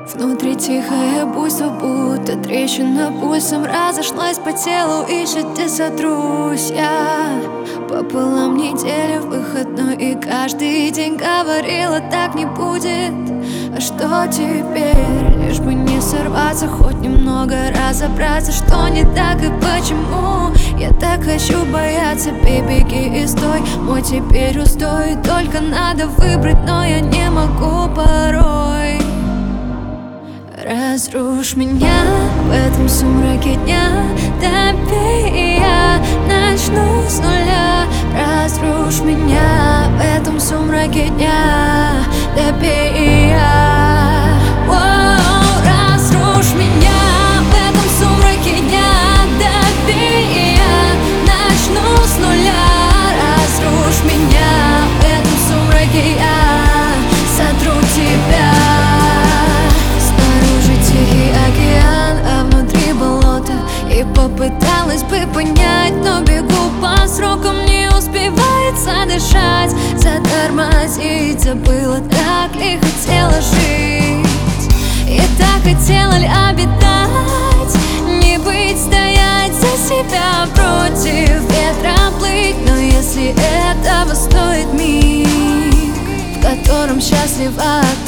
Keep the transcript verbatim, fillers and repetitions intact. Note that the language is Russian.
Внутри тихое буйство, будто трещина пульсом разошлась по телу, ищет, где сотрусь я. Пополам недели в выходной, и каждый день говорила, так не будет. А что теперь? Лишь бы не сорваться, хоть немного разобраться, что не так и почему. Я так хочу бояться, бей, беги и стой. Мой теперь устой, только надо выбрать, но я не могу порой. Разрушь меня в этом сумраке дня, допей, и я начну с нуля. Разрушь меня в этом сумраке дня, допей, и я. Воу, разрушь меня в этом сумраке дня, допей, и я начну с нуля. Разрушь меня в этом сумраке, я сотру тебя. И попыталась бы понять, но бегу по срокам, не успевается дышать. Затормозить забыла, так ли хотела жить, и так хотела ли обитать. Не быть, стоять за себя, против ветра плыть. Но если этого стоит миг, в котором счастлива